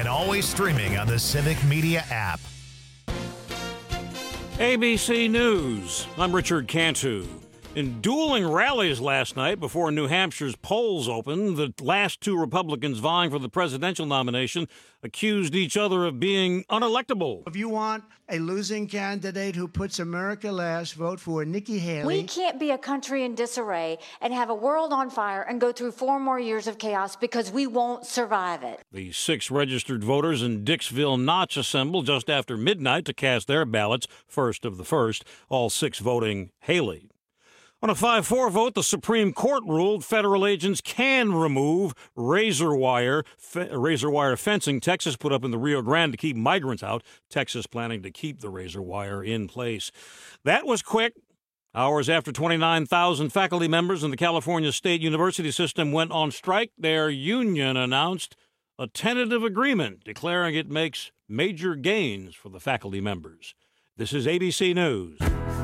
and always streaming on the Civic Media app. ABC News. I'm Richard Cantu. In dueling rallies last night before New Hampshire's polls opened, the last two Republicans vying for the presidential nomination accused each other of being unelectable. If you want a losing candidate who puts America last, vote for Nikki Haley. We can't be a country in disarray and have a world on fire and go through 4 more years of chaos because we won't survive it. The 6 registered voters in Dixville Notch assembled just after midnight to cast their ballots, first of the first, all 6 voting Haley. On a 5-4 vote, the Supreme Court ruled federal agents can remove razor wire fencing Texas put up in the Rio Grande to keep migrants out. Texas planning to keep the razor wire in place. That was quick. Hours after 29,000 faculty members in the California State University system went on strike, their union announced a tentative agreement declaring it makes major gains for the faculty members. This is ABC News.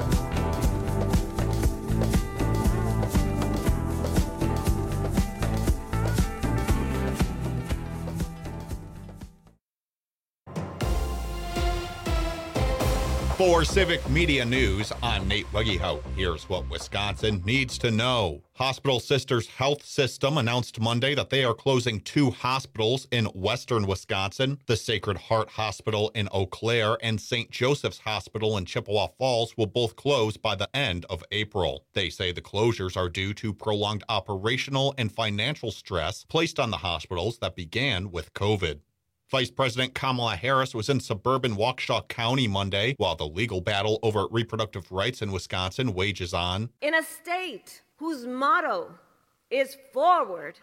For Civic Media News, I'm Nate Weggehout. Here's what Wisconsin needs to know. Hospital Sisters Health System announced Monday that they are closing 2 hospitals in western Wisconsin. The Sacred Heart Hospital in Eau Claire and St. Joseph's Hospital in Chippewa Falls will both close by the end of April. They say the closures are due to prolonged operational and financial stress placed on the hospitals that began with COVID. Vice President Kamala Harris was in suburban Waukesha County Monday while the legal battle over reproductive rights in Wisconsin wages on. In a state whose motto is forward,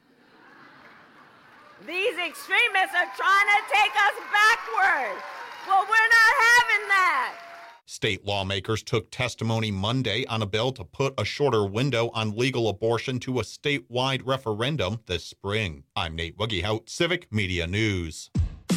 these extremists are trying to take us backward. Well, we're not having that. State lawmakers took testimony Monday on a bill to put a shorter window on legal abortion to a statewide referendum this spring. I'm Nate Weggehout, Civic Media News.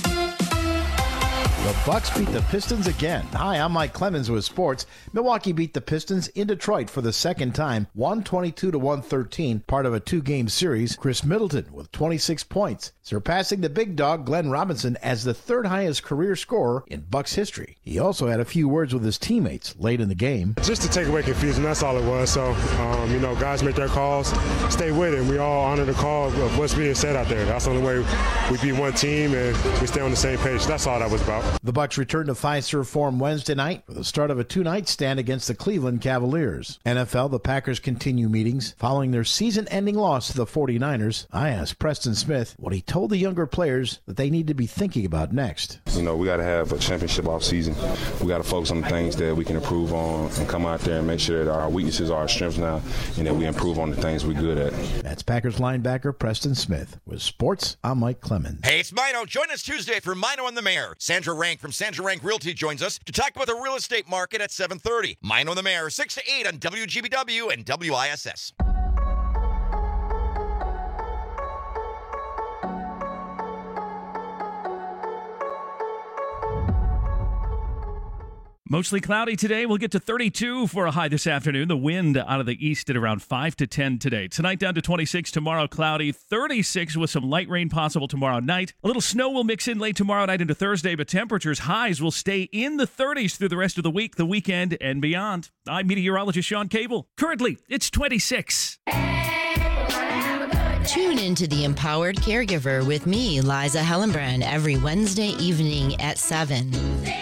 The Bucks beat the Pistons again. Hi, I'm Mike Clemens with sports. Milwaukee beat the Pistons in Detroit for the second time, 122-113, part of a 2-game series. Chris Middleton with 26 points, surpassing the big dog Glenn Robinson as the 3rd highest career scorer in Bucks history. He also had a few words with his teammates late in the game. Just to take away confusion, that's all it was. So, guys make their calls, stay with it, and we all honor the call of what's being said out there. That's the only way we beat one team and we stay on the same page. That's all that was about. The Bucks returned to Fiserv Forum Wednesday night for the start of a 2-night stand against the Cleveland Cavaliers. NFL, the Packers continue meetings following their season-ending loss to the 49ers. I asked Preston Smith what he told the younger players that they need to be thinking about next. We got to have a championship offseason. We got to focus on the things that we can improve on and come out there and make sure that our weaknesses are our strengths now and that we improve on the things we're good at. That's Packers linebacker Preston Smith. With sports, I'm Mike Clemens. Hey, it's Mino. Join us Tuesday for Mino and the Mayor. Sandra Rank from Sandra Rank Realty joins us to talk about the real estate market at 7:30. Mino and the Mayor, 6 to 8 on WGBW and WISS. Mostly cloudy today. We'll get to 32 for a high this afternoon. The wind out of the east at around 5 to 10 today. Tonight down to 26. Tomorrow cloudy. 36 with some light rain possible tomorrow night. A little snow will mix in late tomorrow night into Thursday, but temperatures highs will stay in the 30s through the rest of the week, the weekend, and beyond. I'm meteorologist Sean Cable. Currently, it's 26. Tune into The Empowered Caregiver with me, Liza Hellenbrand, every Wednesday evening at 7.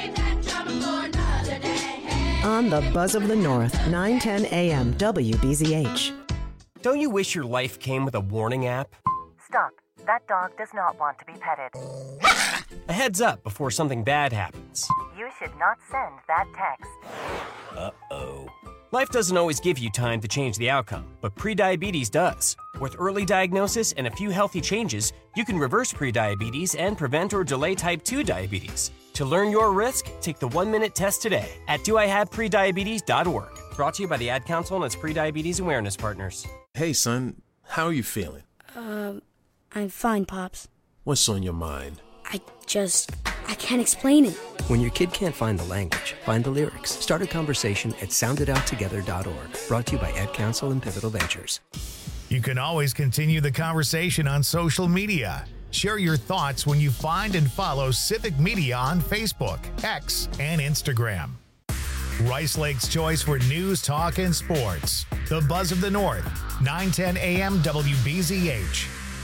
On the Buzz of the North, 9:10 a.m. WBZH. Don't you wish your life came with a warning app? Stop. That dog does not want to be petted. A heads up before something bad happens. You should not send that text. Uh-oh. Life doesn't always give you time to change the outcome, but prediabetes does. With early diagnosis and a few healthy changes, you can reverse prediabetes and prevent or delay type 2 diabetes. To learn your risk, take the 1-minute test today at doihaveprediabetes.org. Brought to you by the Ad Council and its prediabetes awareness partners. Hey, son, how are you feeling? I'm fine, Pops. What's on your mind? I can't explain it. When your kid can't find the language, find the lyrics. Start a conversation at soundidouttogether.org. Brought to you by Ad Council and Pivotal Ventures. You can always continue the conversation on social media. Share your thoughts when you find and follow Civic Media on Facebook, X, and Instagram. Rice Lake's choice for news, talk, and sports. The Buzz of the North, 910 AM WBZH.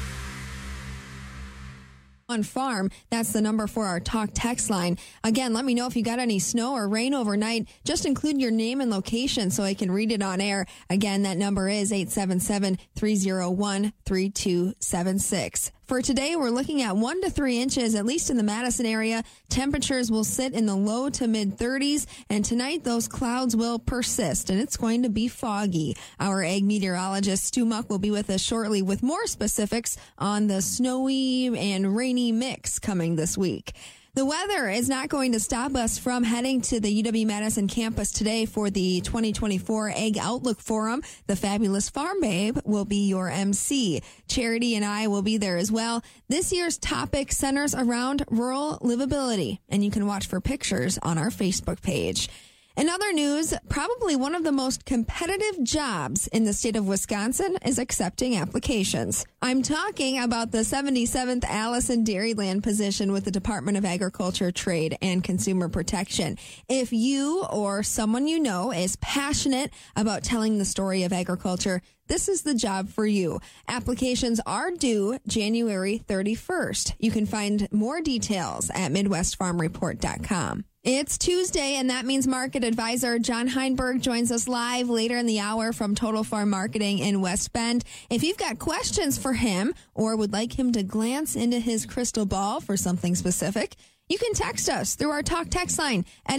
On farm, that's the number for our talk text line. Again, let me know if you got any snow or rain overnight. Just include your name and location so I can read it on air. Again, that number is 877-301-3276. For today, we're looking at 1 to 3 inches, at least in the Madison area. Temperatures will sit in the low to mid 30s, and tonight those clouds will persist, and it's going to be foggy. Our ag meteorologist Stu Muck will be with us shortly with more specifics on the snowy and rainy mix coming this week. The weather is not going to stop us from heading to the UW-Madison campus today for the 2024 Ag Outlook Forum. The fabulous Farm Babe will be your MC. Charity and I will be there as well. This year's topic centers around rural livability, and you can watch for pictures on our Facebook page. In other news, probably one of the most competitive jobs in the state of Wisconsin is accepting applications. I'm talking about the 77th Allison Dairyland position with the Department of Agriculture, Trade, and Consumer Protection. If you or someone you know is passionate about telling the story of agriculture, this is the job for you. Applications are due January 31st. You can find more details at MidwestFarmReport.com. It's Tuesday, and that means market advisor John Heinberg joins us live later in the hour from Total Farm Marketing in West Bend. If you've got questions for him or would like him to glance into his crystal ball for something specific, you can text us through our talk text line at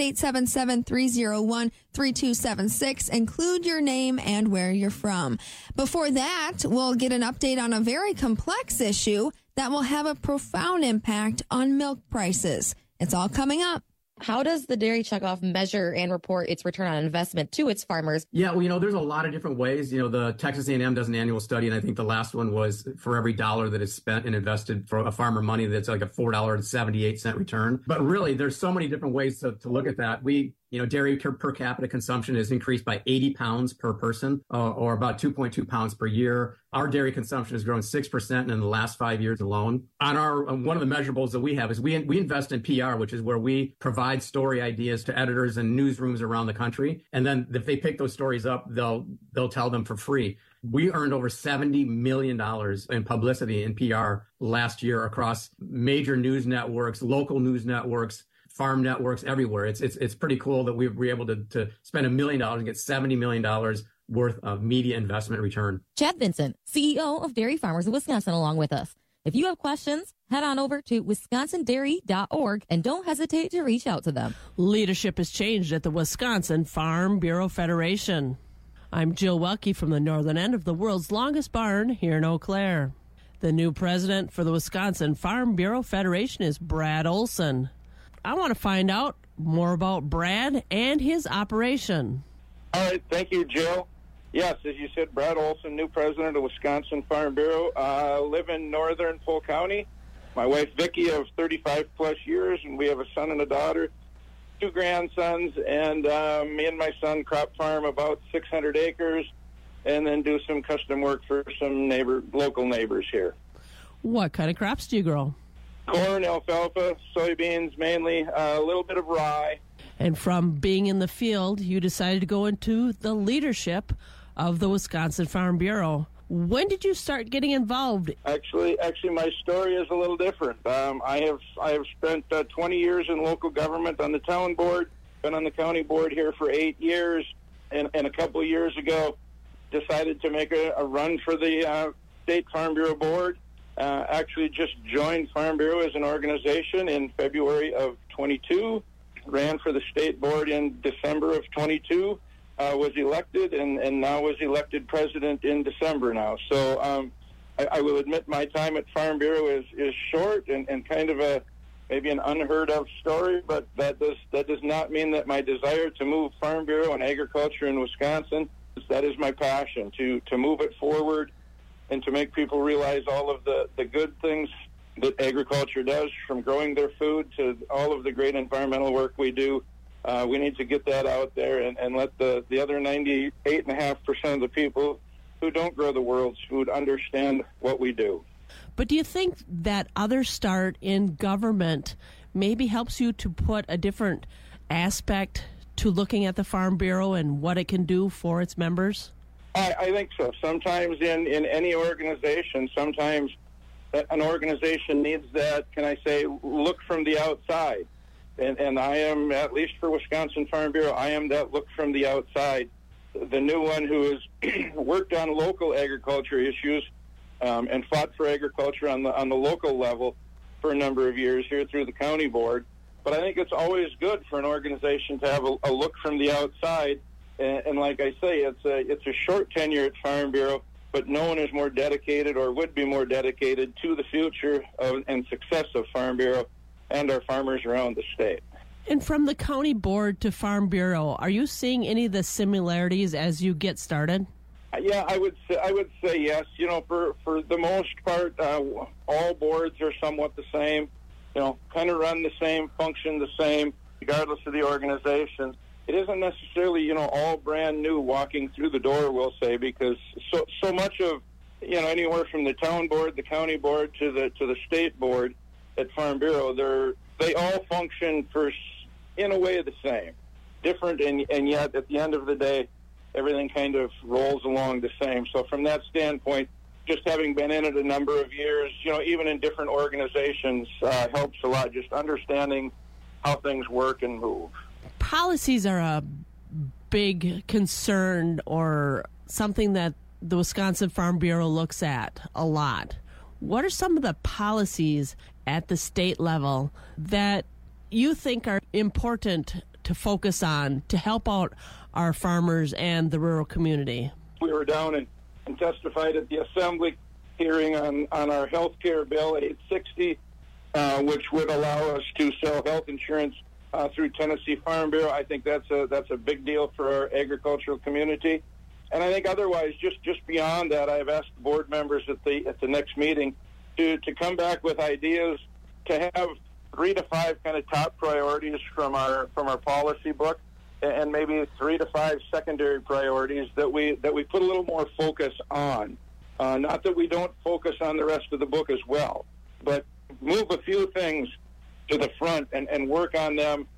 877-301-3276. Include your name and where you're from. Before that, we'll get an update on a very complex issue that will have a profound impact on milk prices. It's all coming up. How does the Dairy Checkoff measure and report its return on investment to its farmers? Yeah, well, there's a lot of different ways. The Texas A&M does an annual study, and I think the last one was for every dollar that is spent and invested for a farmer money, that's like a $4.78 return. But really, there's so many different ways to look at that. Dairy per capita consumption has increased by 80 pounds per person, or about 2.2 pounds per year. Our dairy consumption has grown 6% in the last 5 years alone. On one of the measurables that we have is we invest in PR, which is where we provide story ideas to editors and newsrooms around the country. And then if they pick those stories up, they'll tell them for free. We earned over $70 million in publicity in PR last year across major news networks, local news networks, farm networks everywhere. It's pretty cool that we were able to spend $1 million and get $70 million worth of media investment return. Chad Vincent, CEO of Dairy Farmers of Wisconsin, along with us. If you have questions, head on over to wisconsindairy.org and don't hesitate to reach out to them. Leadership has changed at the Wisconsin Farm Bureau Federation. I'm Jill Welke from the northern end of the world's longest barn here in Eau Claire. The new president for the Wisconsin Farm Bureau Federation is Brad Olson. I want to find out more about Brad and his operation. All right, thank you, Jill. Yes, as you said, Brad Olson, new president of Wisconsin Farm Bureau. Live in northern Polk County. My wife, Vicki, of 35-plus years, and we have a son and a daughter, 2 grandsons, and me and my son crop farm about 600 acres and then do some custom work for some local neighbors here. What kind of crops do you grow? Corn, alfalfa, soybeans mainly, a little bit of rye. And from being in the field, you decided to go into the leadership of the Wisconsin Farm Bureau. When did you start getting involved? Actually, my story is a little different. I have spent 20 years in local government on the town board, been on the county board here for 8 years, and a couple of years ago decided to make a run for the State Farm Bureau board. Actually just joined Farm Bureau as an organization in February of 22, ran for the state board in December of 22, was elected, and now was elected president in December now. So I will admit my time at Farm Bureau is short and kind of maybe an unheard of story, but that does not mean that my desire to move Farm Bureau and agriculture in Wisconsin, that is my passion, to move it forward and to make people realize all of the good things that agriculture does, from growing their food to all of the great environmental work we do. We need to get that out there and let the other 98.5% of the people who don't grow the world's food understand what we do. But do you think that other start in government maybe helps you to put a different aspect to looking at the Farm Bureau and what it can do for its members? I think so. Sometimes in any organization, sometimes an organization needs that, can I say, look from the outside. And I am, at least for Wisconsin Farm Bureau, I am that look from the outside. The new one who has worked on local agriculture issues and fought for agriculture on the local level for a number of years here through the county board. But I think it's always good for an organization to have a look from the outside. And like I say, it's a short tenure at Farm Bureau, but no one is more dedicated or would be more dedicated to the future and success of Farm Bureau and our farmers around the state. And from the county board to Farm Bureau, are you seeing any of the similarities as you get started? Yeah, I would say yes. You know, for the most part, all boards are somewhat the same. You know, kind of run the same, function the same, regardless of the organization. It isn't necessarily, you know, all brand new walking through the door, we'll say, because so much of, you know, anywhere from the town board, the county board, to the state board at Farm Bureau, they all function in a way the same, different, and yet at the end of the day, everything kind of rolls along the same. So from that standpoint, just having been in it a number of years, you know, even in different organizations, helps a lot, just understanding how things work and move. Policies are a big concern or something that the Wisconsin Farm Bureau looks at a lot. What are some of the policies at the state level that you think are important to focus on to help out our farmers and the rural community? We were down and testified at the Assembly hearing on our health care bill, 860, which would allow us to sell health insurance through Tennessee Farm Bureau. I think that's a big deal for our agricultural community. And I think otherwise, just beyond that, I've asked board members at the next meeting to come back with ideas to have 3 to 5 kind of top priorities from our policy book, and maybe 3 to 5 secondary priorities that we put a little more focus on. Not that we don't focus on the rest of the book as well, but move a few things to the front and work on them.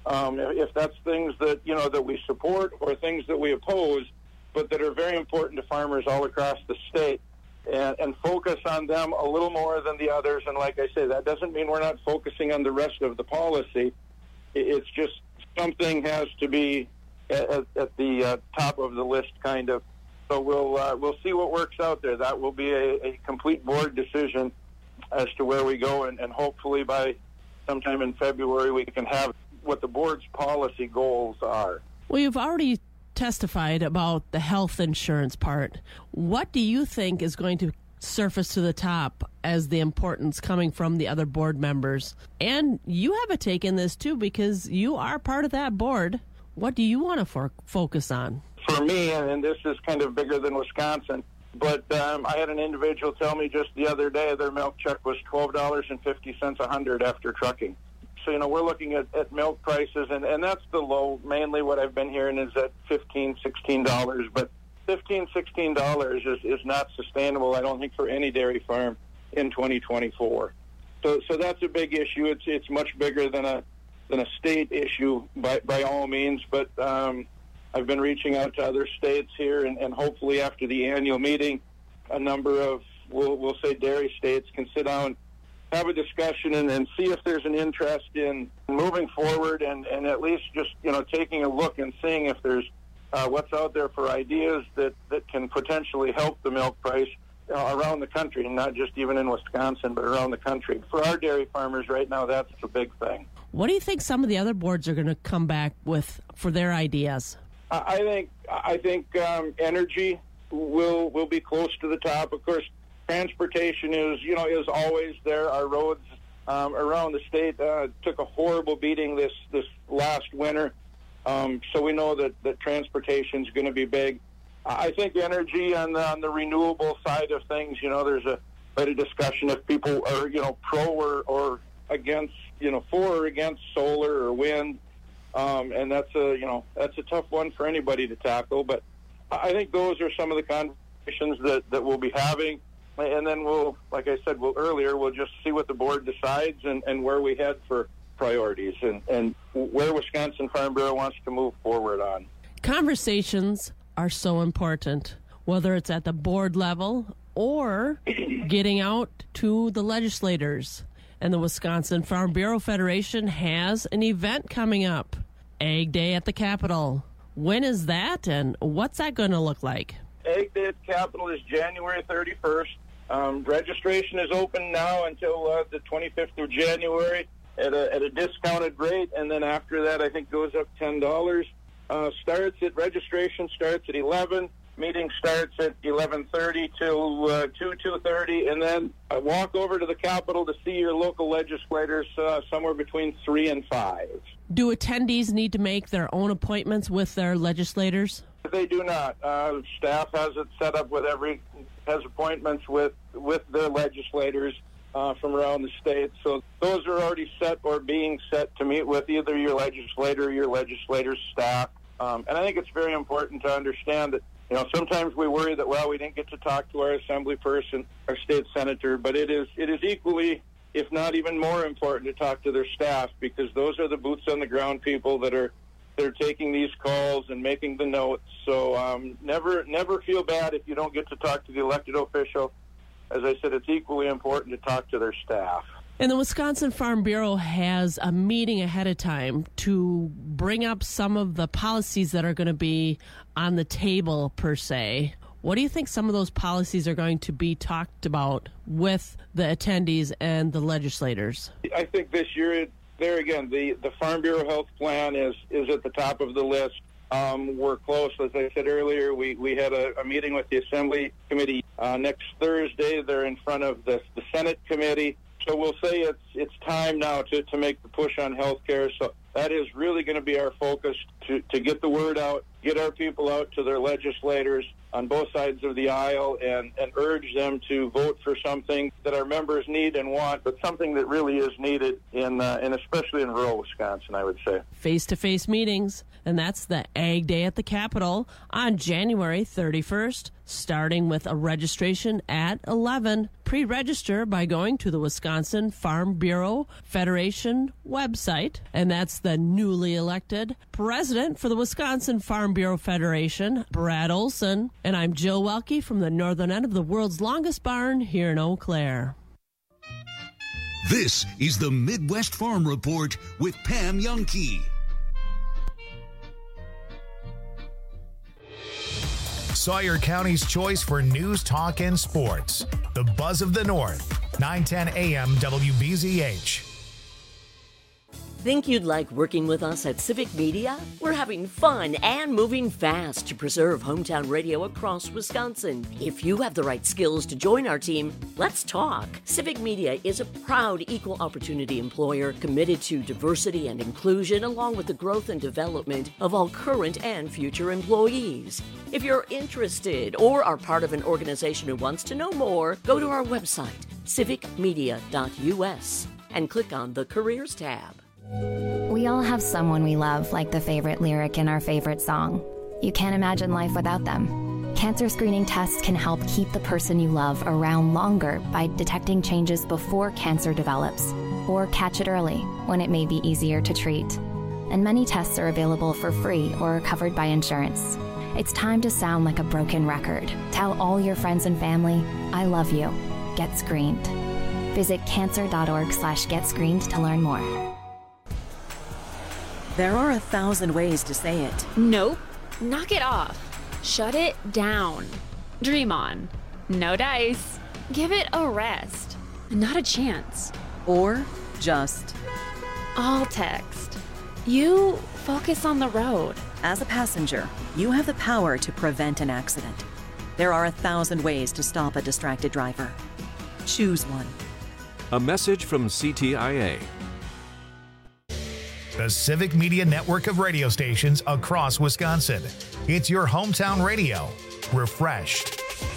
If that's things that that we support or things that we oppose, but that are very important to farmers all across the state, and focus on them a little more than the others. And like I say, that doesn't mean we're not focusing on the rest of the policy. It's just something has to be at the top of the list, kind of. So we'll see what works out there. That will be a complete board decision as to where we go, and hopefully by sometime in February we can have what the board's policy goals are. Well, you've already testified about the health insurance part. What do you think is going to surface to the top as the importance coming from the other board members? And you have a take in this too, because you are part of that board. What do you want to focus on? For me, and this is kind of bigger than Wisconsin, but I had an individual tell me just the other day their milk check was $12.50 a hundred after trucking. So, we're looking at milk prices, and that's the low. Mainly what I've been hearing is at $15, $16. But $15, $16 is not sustainable, I don't think, for any dairy farm in 2024. So that's a big issue. It's much bigger than a state issue by all means. But I've been reaching out to other states here, and hopefully after the annual meeting, a number of, we'll say, dairy states can sit down, have a discussion, and see if there's an interest in moving forward and at least just, taking a look and seeing if there's what's out there for ideas that can potentially help the milk price around the country, and not just even in Wisconsin, but around the country. For our dairy farmers right now, that's a big thing. What do you think some of the other boards are going to come back with for their ideas? I think energy will be close to the top. Of course, transportation is always there. Our roads around the state took a horrible beating this last winter, so we know that transportation is going to be big. I think energy on the renewable side of things, there's a bit of discussion if people are pro or against, for or against solar or wind, and that's a tough one for anybody to tackle. But I think those are some of the conversations that we'll be having. and then we'll, like I said we'll just see what the board decides and where we head for priorities and where Wisconsin Farm Bureau wants to move forward on. Conversations are so important, whether it's at the board level or getting out to the legislators. And the Wisconsin Farm Bureau Federation has an event coming up, Ag Day at the Capitol. When is that, and what's that going to look like? Ag Day at the Capitol is January 31st. Registration is open now until the 25th of January at a discounted rate, and then after that I think goes up $10. Registration starts at 11. Meeting starts at 11:30 till 2:30, and then I walk over to the Capitol to see your local legislators somewhere between 3 and 5. Do attendees need to make their own appointments with their legislators? They do not. Staff has it set up has appointments with their legislators from around the state. So those are already set or being set to meet with either your legislator or your legislator's staff. And I think it's very important to understand that, sometimes we worry that, we didn't get to talk to our assembly person, our state senator, but it is equally, if not even more important, to talk to their staff, because those are the boots on the ground people that are taking these calls and making the notes. So never feel bad if you don't get to talk to the elected official. As I said, it's equally important to talk to their staff. And the Wisconsin Farm Bureau has a meeting ahead of time to bring up some of the policies that are going to be on the table, per se. What do you think some of those policies are going to be talked about with the attendees and the legislators? I think this year, there again, the Farm Bureau Health Plan is at the top of the list. We're close. As I said earlier, we had a meeting with the Assembly Committee next Thursday. They're in front of the Senate Committee. So we'll say it's time now to make the push on health care. So that is really going to be our focus, to get the word out, get our people out to their legislators on both sides of the aisle and urge them to vote for something that our members need and want, but something that really is needed in especially in rural Wisconsin, I would say. Face-to-face meetings, and that's the Ag Day at the Capitol on January 31st, starting with a registration at 11. Pre-register by going to the Wisconsin Farm Bureau Federation website, and that's the newly elected president for the Wisconsin Farm Bureau Federation, Brad Olson. And I'm Jill Welke from the northern end of the world's longest barn here in Eau Claire. This is the Midwest Farm Report with Pam Youngkey. Sawyer County's choice for news, talk, and sports. The Buzz of the North, 910 AM WBZH. Think you'd like working with us at Civic Media? We're having fun and moving fast to preserve hometown radio across Wisconsin. If you have the right skills to join our team, let's talk. Civic Media is a proud equal opportunity employer committed to diversity and inclusion, along with the growth and development of all current and future employees. If you're interested or are part of an organization who wants to know more, go to our website, civicmedia.us, and click on the Careers tab. We all have someone we love, like the favorite lyric in our favorite song. You can't imagine life without them. Cancer screening tests can help keep the person you love around longer by detecting changes before cancer develops, or catch it early when it may be easier to treat. And many tests are available for free or are covered by insurance. It's time to sound like a broken record. Tell all your friends and family, I love you. Get screened. Visit cancer.org/getscreened to learn more. There are 1,000 ways to say it. Nope. Knock it off. Shut it down. Dream on. No dice. Give it a rest. Not a chance. Or just... All text. You focus on the road. As a passenger, you have the power to prevent an accident. There are 1,000 ways to stop a distracted driver. Choose one. A message from CTIA. The Civic Media network of radio stations across Wisconsin. It's your hometown radio, refreshed.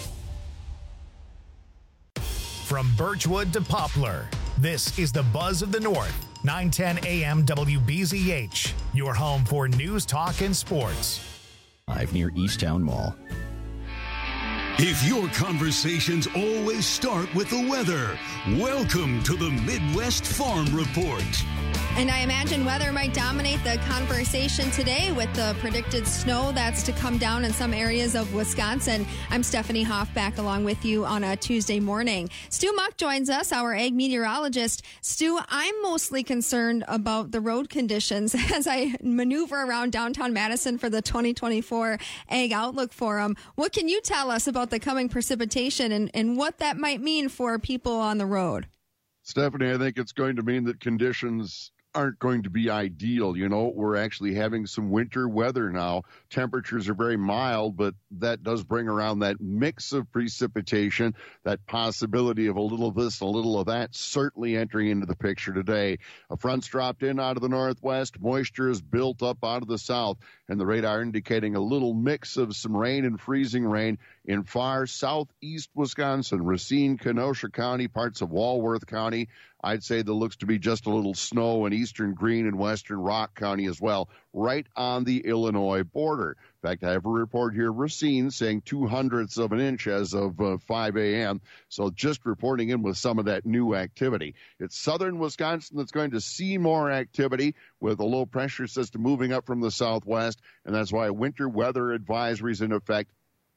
From Birchwood to Poplar, this is the Buzz of the North, 910 AM WBZH, your home for news, talk, and sports. Live near Easttown Mall. If your conversations always start with the weather, welcome to the Midwest Farm Report. And I imagine weather might dominate the conversation today with the predicted snow that's to come down in some areas of Wisconsin. I'm Stephanie Hoff, back along with you on a Tuesday morning. Stu Muck joins us, our ag meteorologist. Stu, I'm mostly concerned about the road conditions as I maneuver around downtown Madison for the 2024 Ag Outlook Forum. What can you tell us about the coming precipitation and what that might mean for people on the road? Stephanie, I think it's going to mean that conditions aren't going to be ideal. You know, we're actually having some winter weather now. Temperatures are very mild, but that does bring around that mix of precipitation, that possibility of a little of this, a little of that, certainly entering into the picture today. A front's dropped in out of the northwest. Moisture is built up out of the south, and the radar indicating a little mix of some rain and freezing rain in far southeast Wisconsin, Racine, Kenosha County, parts of Walworth County. I'd say there looks to be just a little snow in eastern Greene and western Rock County as well, right on the Illinois border. In fact, I have a report here, Racine, saying 0.02 of an inch as of 5 a.m., so just reporting in with some of that new activity. It's southern Wisconsin that's going to see more activity with a low-pressure system moving up from the southwest, and that's why winter weather advisory is in effect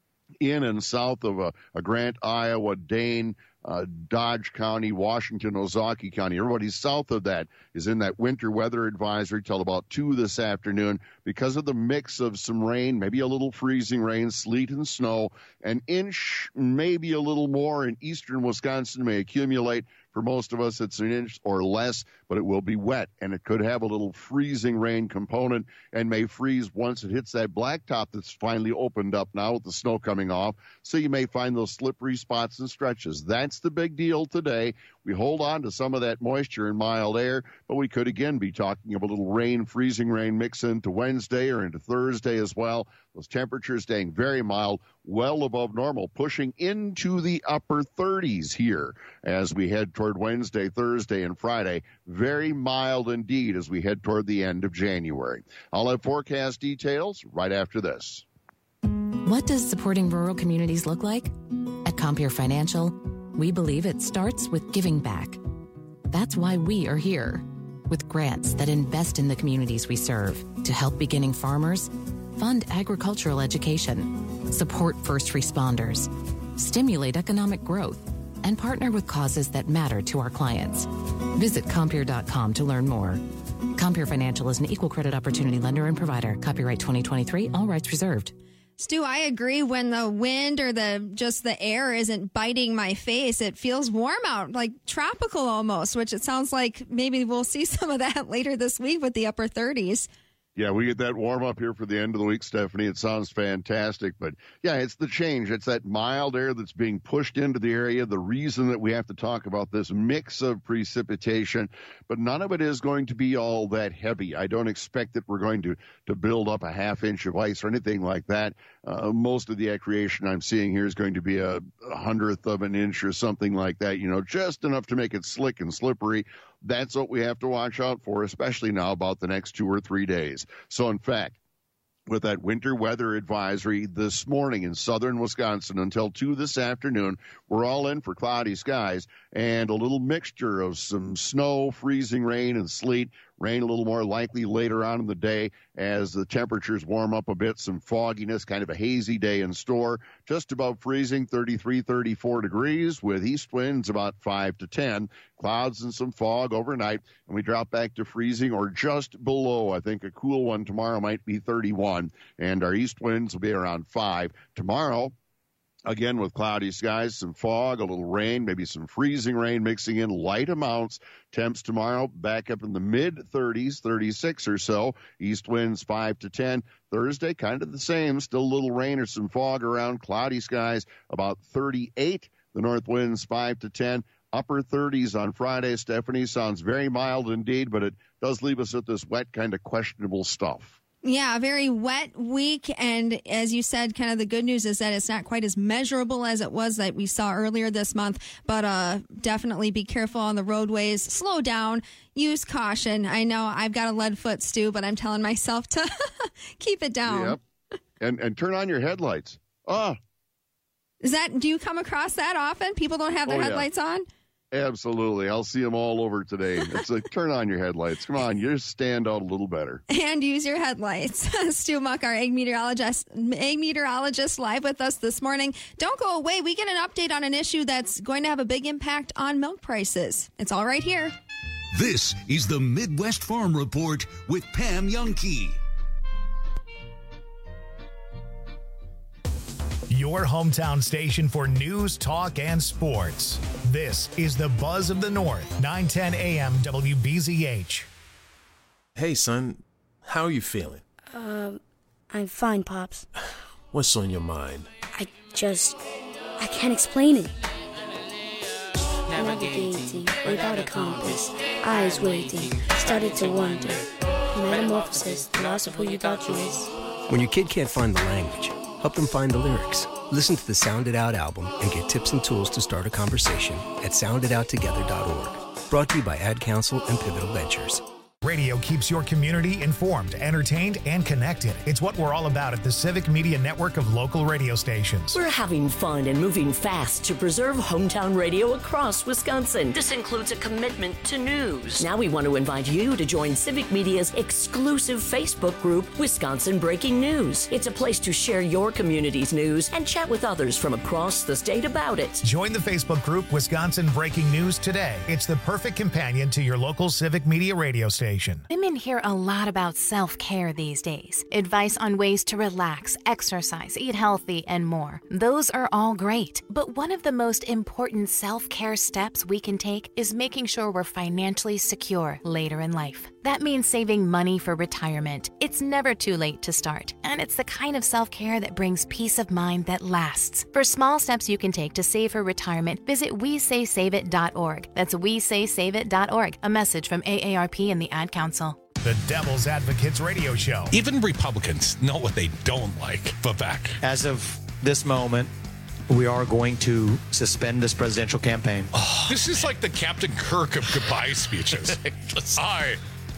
in and south of a Grant, Iowa, Dane, Dodge County, Washington, Ozaukee County. Everybody south of that is in that winter weather advisory till about 2 this afternoon because of the mix of some rain, maybe a little freezing rain, sleet and snow. An inch, maybe a little more in eastern Wisconsin may accumulate. For most of us, it's an inch or less, but it will be wet, and it could have a little freezing rain component and may freeze once it hits that blacktop that's finally opened up now with the snow coming off. So you may find those slippery spots and stretches. That's the big deal today. We hold on to some of that moisture and mild air, but we could again be talking of a little rain, freezing rain mix into Wednesday or into Thursday as well. Those temperatures staying very mild, well above normal, pushing into the upper 30s here as we head toward Wednesday, Thursday, and Friday. Very mild indeed as we head toward the end of January. I'll have forecast details right after this. What does supporting rural communities look like? At Compeer Financial, we believe it starts with giving back. That's why we are here, with grants that invest in the communities we serve to help beginning farmers, fund agricultural education, support first responders, stimulate economic growth, and partner with causes that matter to our clients. Visit Compeer.com to learn more. Compeer Financial is an equal credit opportunity lender and provider. Copyright 2023, all rights reserved. Stu, I agree. When the wind or the air isn't biting my face, it feels warm out, like tropical almost, which it sounds like maybe we'll see some of that later this week with the upper 30s. Yeah, we get that warm up here for the end of the week, Stephanie. It sounds fantastic. But, yeah, it's the change. It's that mild air that's being pushed into the area, the reason that we have to talk about this mix of precipitation. But none of it is going to be all that heavy. I don't expect that we're going to build up a half inch of ice or anything like that. Most of the creation I'm seeing here is going to be a 100th of an inch or something like that, just enough to make it slick and slippery. That's what we have to watch out for, especially now about the next 2 or 3 days. So, in fact, with that winter weather advisory this morning in southern Wisconsin until 2 this afternoon, we're all in for cloudy skies and a little mixture of some snow, freezing rain, and sleet. Rain a little more likely later on in the day as the temperatures warm up a bit. Some fogginess, kind of a hazy day in store. Just above freezing, 33, 34 degrees with east winds about 5 to 10. Clouds and some fog overnight, and we drop back to freezing or just below. I think a cool one tomorrow might be 31, and our east winds will be around 5. Tomorrow, again, with cloudy skies, some fog, a little rain, maybe some freezing rain mixing in, light amounts. Temps tomorrow back up in the mid-30s, 36 or so. East winds 5 to 10. Thursday, kind of the same. Still a little rain or some fog around. Cloudy skies, about 38. The north winds 5 to 10. Upper 30s on Friday. Stephanie, sounds very mild indeed, but it does leave us at this wet, kind of questionable stuff. Yeah, a very wet week. And as you said, kind of the good news is that it's not quite as measurable as it was that we saw earlier this month. But definitely be careful on the roadways. Slow down. Use caution. I know I've got a lead foot, Stu, but I'm telling myself to keep it down. Yep. And turn on your headlights. Do you come across that often? People don't have their headlights on? Absolutely. I'll see them all over today. It's like, turn on your headlights. Come on, you just stand out a little better. And use your headlights. Stu Muck, our egg meteorologist, live with us this morning. Don't go away. We get an update on an issue that's going to have a big impact on milk prices. It's all right here. This is the Midwest Farm Report with Pam Youngkey. Your hometown station for news, talk, and sports. This is the Buzz of the North, 910 AM WBZH. Hey, son, how are you feeling? I'm fine, Pops. What's on your mind? I can't explain it. Navigating without a compass, eyes waiting, started to wonder. Metamorphosis, the loss of who you thought you was. When your kid can't find the language, help them find the lyrics. Listen to the Sound It Out album and get tips and tools to start a conversation at sounditouttogether.org. Brought to you by Ad Council and Pivotal Ventures. Radio keeps your community informed, entertained, and connected. It's what we're all about at the Civic Media Network of local radio stations. We're having fun and moving fast to preserve hometown radio across Wisconsin. This includes a commitment to news. Now we want to invite you to join Civic Media's exclusive Facebook group, Wisconsin Breaking News. It's a place to share your community's news and chat with others from across the state about it. Join the Facebook group, Wisconsin Breaking News today. It's the perfect companion to your local Civic Media radio station. Women hear a lot about self-care these days. Advice on ways to relax, exercise, eat healthy, and more. Those are all great. But one of the most important self-care steps we can take is making sure we're financially secure later in life. That means saving money for retirement. It's never too late to start, and it's the kind of self-care that brings peace of mind that lasts. For small steps you can take to save for retirement, visit WeSaySaveIt.org. That's WeSaySaveIt.org. A message from AARP and the Ad Council. The Devil's Advocates Radio Show. Even Republicans know what they don't like. Vivek. As of this moment, we are going to suspend this presidential campaign. Oh, this is like the Captain Kirk of goodbye speeches. I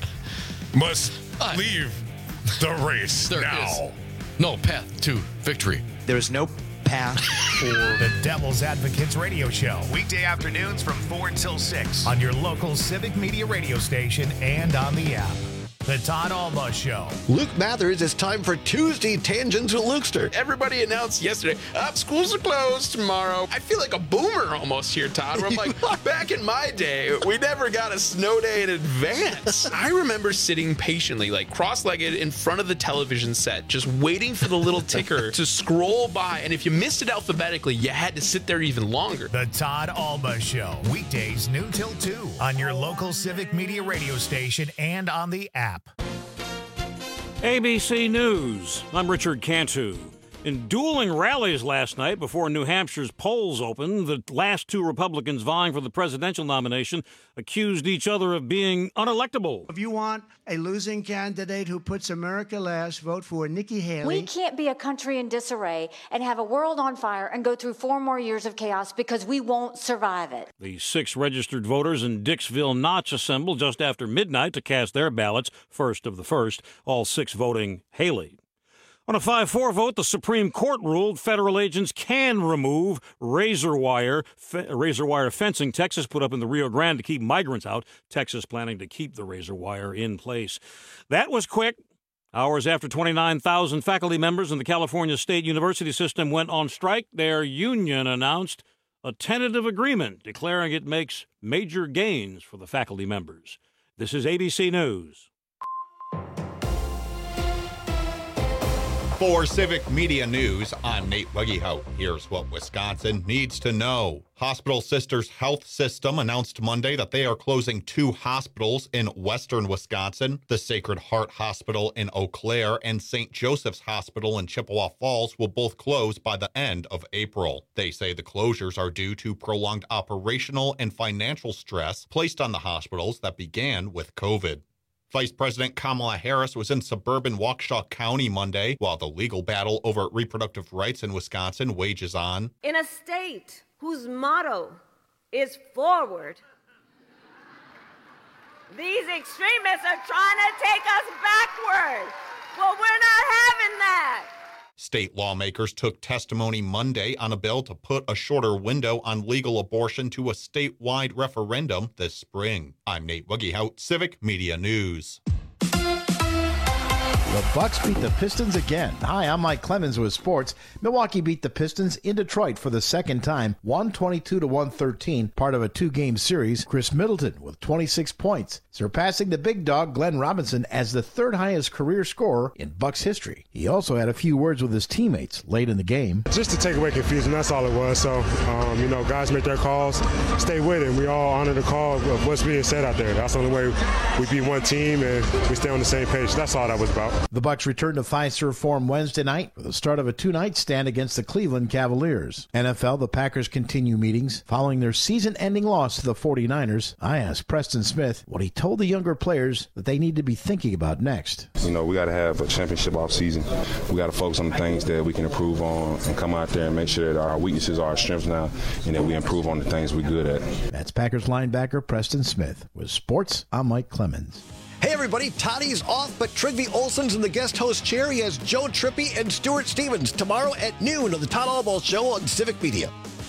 must leave the race now. Is no path to victory. There is no path for the Devil's Advocates Radio Show. Weekday afternoons from 4 until 6 on your local Civic Media radio station and on the app. The Todd Alba Show. Luke Mathers, it's time for Tuesday Tangents with Lukester. Everybody announced yesterday, schools are closed tomorrow. I feel like a boomer almost here, Todd, where I'm like, back in my day, we never got a snow day in advance. I remember sitting patiently, like cross-legged in front of the television set, just waiting for the little ticker to scroll by. And if you missed it alphabetically, you had to sit there even longer. The Todd Alba Show. Weekdays noon till 2 on your local Civic Media radio station and on the app. ABC News. I'm Richard Cantu. In dueling rallies last night before New Hampshire's polls opened, the last two Republicans vying for the presidential nomination accused each other of being unelectable. If you want a losing candidate who puts America last, vote for Nikki Haley. We can't be a country in disarray and have a world on fire and go through 4 more years of chaos because we won't survive it. The 6 registered voters in Dixville Notch assembled just after midnight to cast their ballots, first of the first, all 6 voting Haley. On a 5-4 vote, the Supreme Court ruled federal agents can remove razor wire fencing Texas put up in the Rio Grande to keep migrants out. Texas planning to keep the razor wire in place. That was quick. Hours after 29,000 faculty members in the California State University system went on strike, their union announced a tentative agreement declaring it makes major gains for the faculty members. This is ABC News. For Civic Media News, I'm Nate Buggyhout. Here's what Wisconsin needs to know. Hospital Sisters Health System announced Monday that they are closing 2 hospitals in western Wisconsin. The Sacred Heart Hospital in Eau Claire and St. Joseph's Hospital in Chippewa Falls will both close by the end of April. They say the closures are due to prolonged operational and financial stress placed on the hospitals that began with COVID. Vice President Kamala Harris was in suburban Waukesha County Monday while the legal battle over reproductive rights in Wisconsin wages on. In a state whose motto is forward, these extremists are trying to take us backward. Well, we're not having that. State lawmakers took testimony Monday on a bill to put a shorter window on legal abortion to a statewide referendum this spring. I'm Nate Wuggehout, Civic Media News. The Bucks beat the Pistons again. Hi, I'm Mike Clemens with sports. Milwaukee beat the Pistons in Detroit for the second time, 122-113, part of a two-game series. Chris Middleton with 26 points, surpassing the big dog Glenn Robinson as the third highest career scorer in Bucks history. He also had a few words with his teammates late in the game. Just to take away confusion, that's all it was. So, guys make their calls, stay with it, and we all honor the call of what's being said out there. That's the only way we beat one team and we stay on the same page. That's all that was about. The Bucks returned to Fiserv Forum Wednesday night for the start of a two-night stand against the Cleveland Cavaliers. NFL, the Packers continue meetings following their season-ending loss to the 49ers. I asked Preston Smith what he told the younger players that they need to be thinking about next. We got to have a championship offseason. We got to focus on the things that we can improve on and come out there and make sure that our weaknesses are our strengths now and that we improve on the things we're good at. That's Packers linebacker Preston Smith. With sports, I'm Mike Clemens. Hey everybody, Toddy's off, but Trygve Olsen's in the guest host chair. He has Joe Trippi and Stuart Stevens tomorrow at noon on the Todd Albaugh Show on Civic Media.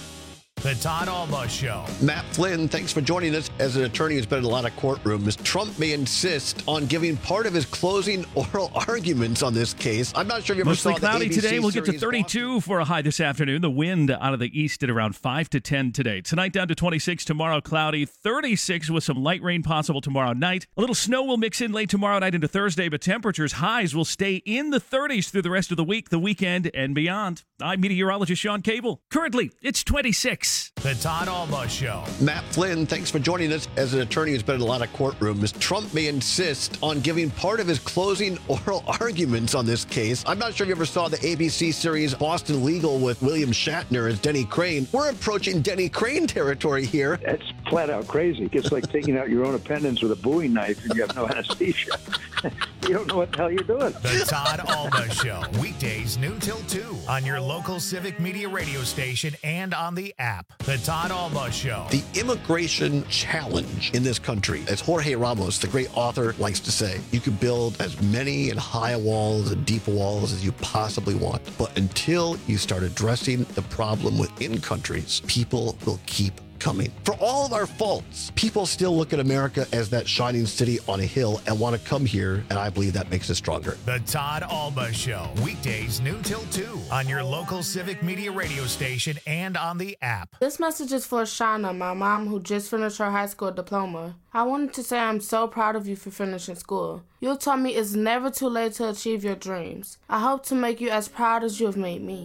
The Todd Albaugh Show. Matt Flynn, thanks for joining us. As an attorney who's been in a lot of courtrooms, Trump may insist on giving part of his closing oral arguments on this case. I'm not sure if you ever Mostly saw cloudy the ABC today. We'll get to series 32 for a high this afternoon. The wind out of the east at around 5 to 10 today. Tonight down to 26. Tomorrow cloudy. 36 with some light rain possible tomorrow night. A little snow will mix in late tomorrow night into Thursday, but temperatures highs will stay in the 30s through the rest of the week, the weekend, and beyond. I'm meteorologist Sean Cable. Currently, it's 26. The Todd Albaugh Show. Matt Flynn, thanks for joining us. As an attorney who's been in a lot of courtrooms, Trump may insist on giving part of his closing oral arguments on this case. I'm not sure if you ever saw the ABC series Boston Legal with William Shatner as Denny Crane. We're approaching Denny Crane territory here. That's flat out crazy. It's like taking out your own appendix with a Bowie knife and you have no anesthesia. You don't know what the hell you're doing. The Todd Albaugh Show. Weekdays noon till 2 on your local Civic Media radio station and on the app. The Todd Albaugh Show. The immigration challenge in this country, as Jorge Ramos, the great author, likes to say, you can build as many and high walls and deep walls as you possibly want. But until you start addressing the problem within countries, people will keep coming. For all of our faults, people still look at America as that shining city on a hill and want to come here, and I believe that makes us stronger. The Todd Albaugh Show. Weekdays noon till 2 on your local Civic Media radio station and on the app. This message is for Shauna, my mom, who just finished her high school diploma. I wanted to say I'm so proud of you for finishing school. You taught me it's never too late to achieve your dreams. I hope to make you as proud as you have made me.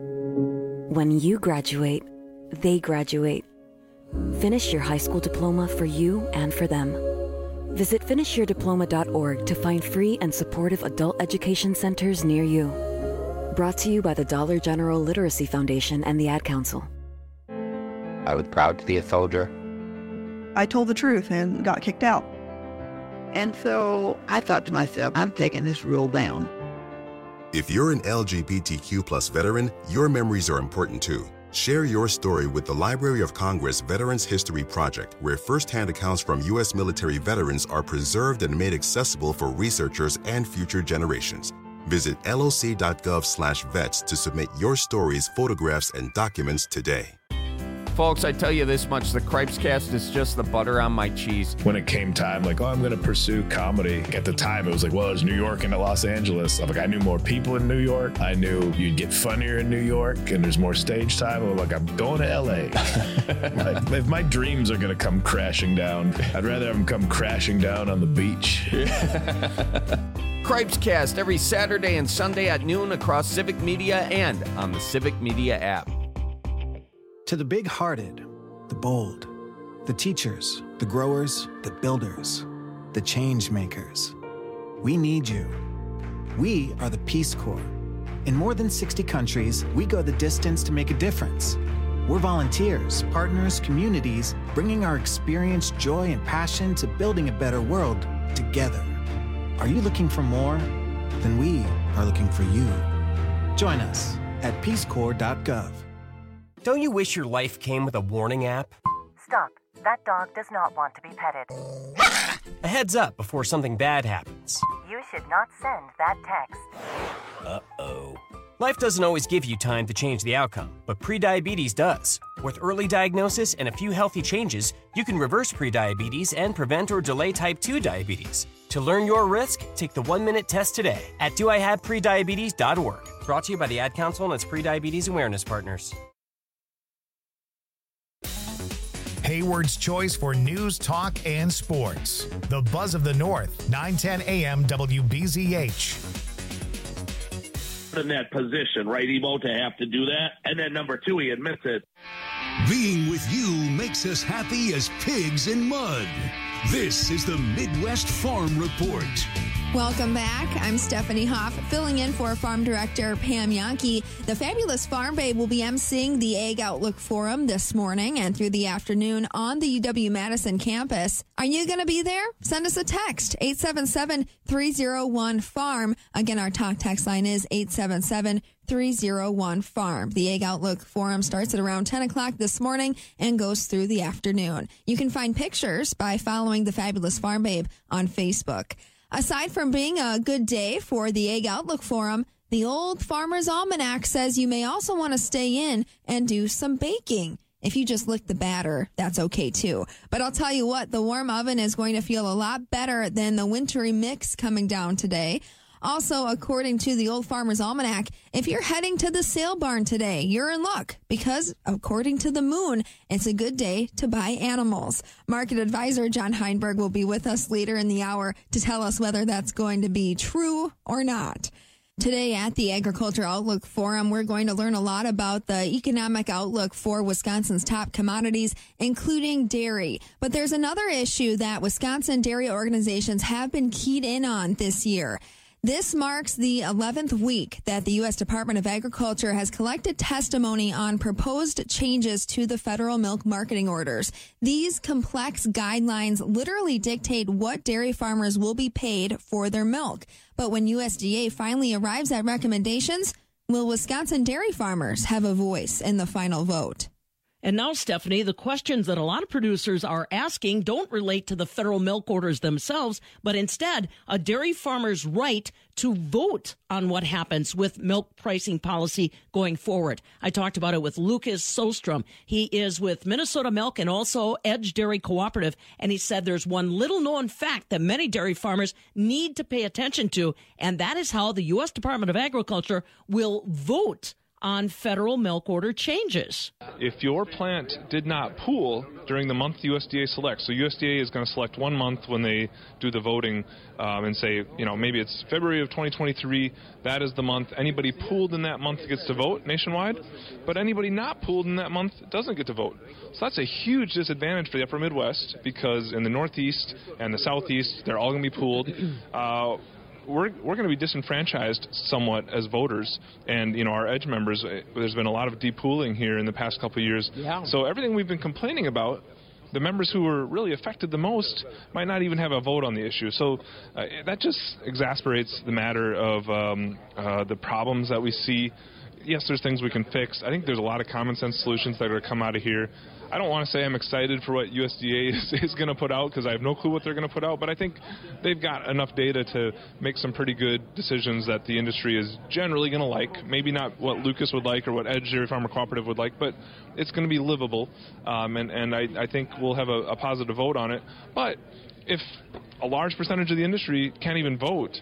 When you graduate, they graduate. Finish your high school diploma for you and for them. Visit finishyourdiploma.org to find free and supportive adult education centers near you. Brought to you by the Dollar General Literacy Foundation and the Ad Council. I was proud to be a soldier. I told the truth and got kicked out. And so I thought to myself, I'm taking this rule down. If you're an LGBTQ+ veteran, your memories are important too. Share your story with the Library of Congress Veterans History Project, where firsthand accounts from U.S. military veterans are preserved and made accessible for researchers and future generations. Visit loc.gov/vets to submit your stories, photographs, and documents today. Folks, I tell you this much, the Cripescast is just the butter on my cheese. When it came time, I'm going to pursue comedy. At the time, it was there's New York and Los Angeles. I knew more people in New York. I knew you'd get funnier in New York, and there's more stage time. I'm going to L.A. If my dreams are going to come crashing down, I'd rather have them come crashing down on the beach. Cripescast every Saturday and Sunday at noon across Civic Media and on the Civic Media app. To the big-hearted, the bold, the teachers, the growers, the builders, the change makers, we need you. We are the Peace Corps. In more than 60 countries, we go the distance to make a difference. We're volunteers, partners, communities, bringing our experience, joy, and passion to building a better world together. Are you looking for more? Then we are looking for you. Join us at peacecorps.gov. Don't you wish your life came with a warning app? Stop. That dog does not want to be petted. A heads up before something bad happens. You should not send that text. Uh-oh. Life doesn't always give you time to change the outcome, but prediabetes does. With early diagnosis and a few healthy changes, you can reverse prediabetes and prevent or delay type 2 diabetes. To learn your risk, take the 1-minute test today at doihaveprediabetes.org. Brought to you by the Ad Council and its Prediabetes Awareness Partners. Hayward's choice for news, talk, and sports. The Buzz of the North, 910 AM WBZH. In that position, right, Emo, to have to do that. And then number two, he admits it. Being with you makes us happy as pigs in mud. This is the Midwest Farm Report. Welcome back. I'm Stephanie Hoff, filling in for Farm Director Pam Yankee. The fabulous Farm Babe will be emceeing the Ag Outlook Forum this morning and through the afternoon on the UW-Madison campus. Are you going to be there? Send us a text, 877-301-FARM. Again, our talk text line is 877-301-FARM. The Ag Outlook Forum starts at around 10 o'clock this morning and goes through the afternoon. You can find pictures by following the fabulous Farm Babe on Facebook. Aside from being a good day for the Ag Outlook Forum, the Old Farmer's Almanac says you may also want to stay in and do some baking. If you just lick the batter, that's okay too. But I'll tell you what, the warm oven is going to feel a lot better than the wintry mix coming down today. Also, according to the Old Farmer's Almanac, if you're heading to the sale barn today, you're in luck because, according to the moon, it's a good day to buy animals. Market advisor John Heinberg will be with us later in the hour to tell us whether that's going to be true or not. Today at the Agriculture Outlook Forum, we're going to learn a lot about the economic outlook for Wisconsin's top commodities, including dairy. But there's another issue that Wisconsin dairy organizations have been keyed in on this year. This marks the 11th week that the U.S. Department of Agriculture has collected testimony on proposed changes to the federal milk marketing orders. These complex guidelines literally dictate what dairy farmers will be paid for their milk. But when USDA finally arrives at recommendations, will Wisconsin dairy farmers have a voice in the final vote? And now, Stephanie, the questions that a lot of producers are asking don't relate to the federal milk orders themselves, but instead a dairy farmer's right to vote on what happens with milk pricing policy going forward. I talked about it with Lucas Sostrom. He is with Minnesota Milk and also Edge Dairy Cooperative, and he said there's one little-known fact that many dairy farmers need to pay attention to, and that is how the U.S. Department of Agriculture will vote on federal milk order changes. If your plant did not pool during the month USDA selects, so USDA is going to select 1 month when they do the voting and say, maybe it's February of 2023, that is the month. Anybody pooled in that month gets to vote nationwide, but anybody not pooled in that month doesn't get to vote. So that's a huge disadvantage for the upper Midwest because in the Northeast and the Southeast, they're all going to be pooled. We're going to be disenfranchised somewhat as voters, and our Edge members. There's been a lot of depooling here in the past couple of years. Yeah. So everything we've been complaining about, the members who were really affected the most might not even have a vote on the issue. So that just exasperates the matter of the problems that we see. Yes, there's things we can fix. I think there's a lot of common sense solutions that are going to come out of here. I don't want to say I'm excited for what USDA is going to put out because I have no clue what they're going to put out, but I think they've got enough data to make some pretty good decisions that the industry is generally going to like. Maybe not what Lucas would like or what Edge Dairy Farmer Cooperative would like, but it's going to be livable, and I think we'll have a positive vote on it. But if a large percentage of the industry can't even vote,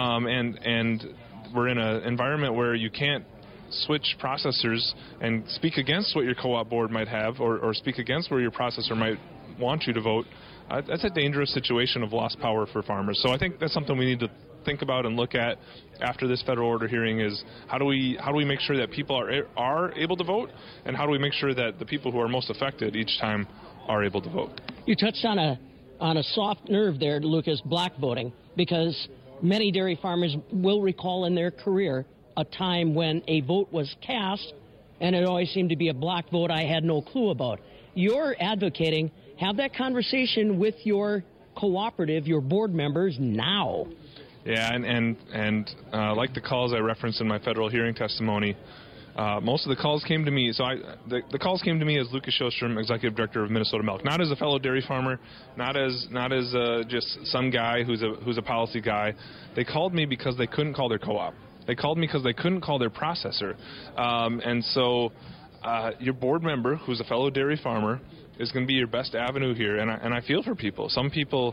and we're in an environment where you can't switch processors and speak against what your co-op board might have or speak against where your processor might want you to vote, that's a dangerous situation of lost power for farmers. So I think that's something we need to think about and look at after this federal order hearing is how do we make sure that people are able to vote, and how do we make sure that the people who are most affected each time are able to vote. You touched on a soft nerve there, Lucas, block voting, because many dairy farmers will recall in their career a time when a vote was cast, and it always seemed to be a block vote I had no clue about. You're advocating, have that conversation with your cooperative, your board members now. Yeah, and like the calls I referenced in my federal hearing testimony, most of the calls came to me. So the calls came to me as Lucas Sostrom, executive director of Minnesota Milk, not as a fellow dairy farmer, not as just some guy who's a policy guy. They called me because they couldn't call their co-op. They called me because they couldn't call their processor. And so your board member, who's a fellow dairy farmer, is going to be your best avenue here. And I feel for people. Some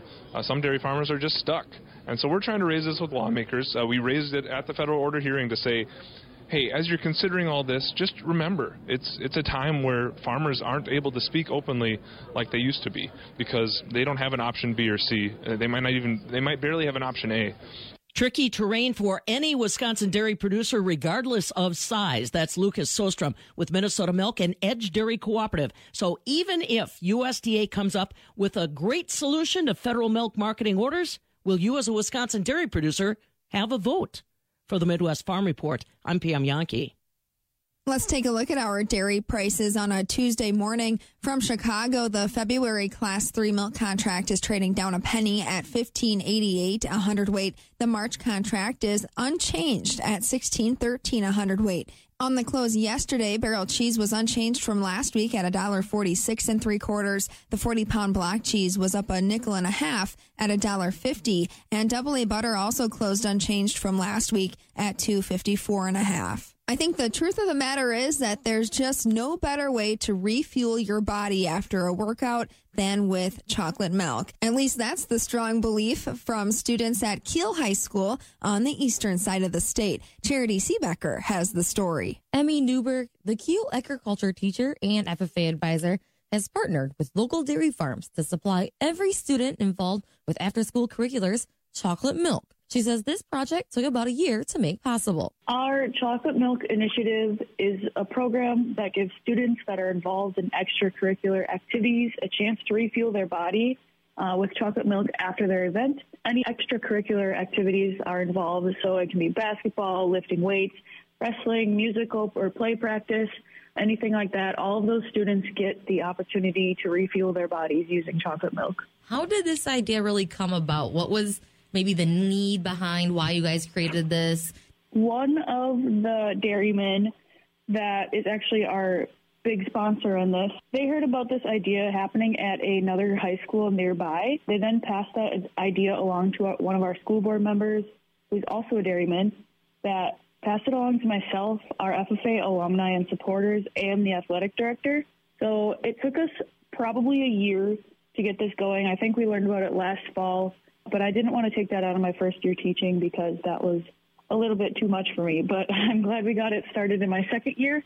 dairy farmers are just stuck. And so we're trying to raise this with lawmakers. We raised it at the federal order hearing to say, hey, as you're considering all this, just remember, it's a time where farmers aren't able to speak openly like they used to be because they don't have an option B or C. They might barely have an option A. Tricky terrain for any Wisconsin dairy producer, regardless of size. That's Lucas Sostrom with Minnesota Milk and Edge Dairy Cooperative. So even if USDA comes up with a great solution to federal milk marketing orders, will you as a Wisconsin dairy producer have a vote? For the Midwest Farm Report, I'm Pam Yankee. Let's take a look at our dairy prices on a Tuesday morning. From Chicago, the February Class 3 milk contract is trading down a penny at $15.88 a hundredweight. The March contract is unchanged at $16.13 a hundredweight. On the close yesterday, barrel cheese was unchanged from last week at $1.46 3/4. The 40-pound block cheese was up a nickel and a half at $1.50, and double A butter also closed unchanged from last week at $2.54 and a half. I think the truth of the matter is that there's just no better way to refuel your body after a workout than with chocolate milk. At least that's the strong belief from students at Kiel High School on the eastern side of the state. Charity Seebecker has the story. Emmy Newberg, the Kiel agriculture teacher and FFA advisor, has partnered with local dairy farms to supply every student involved with after-school curriculars chocolate milk. She says this project took about a year to make possible. Our Chocolate Milk Initiative is a program that gives students that are involved in extracurricular activities a chance to refuel their body with chocolate milk after their event. Any extracurricular activities are involved, so it can be basketball, lifting weights, wrestling, musical or play practice, anything like that. All of those students get the opportunity to refuel their bodies using chocolate milk. How did this idea really come about? What was maybe the need behind why you guys created this? One of the dairymen that is actually our big sponsor on this, they heard about this idea happening at another high school nearby. They then passed that idea along to one of our school board members, who's also a dairyman, that passed it along to myself, our FFA alumni and supporters, and the athletic director. So it took us probably a year to get this going. I think we learned about it last fall. But I didn't want to take that out of my first year teaching because that was a little bit too much for me. But I'm glad we got it started in my second year.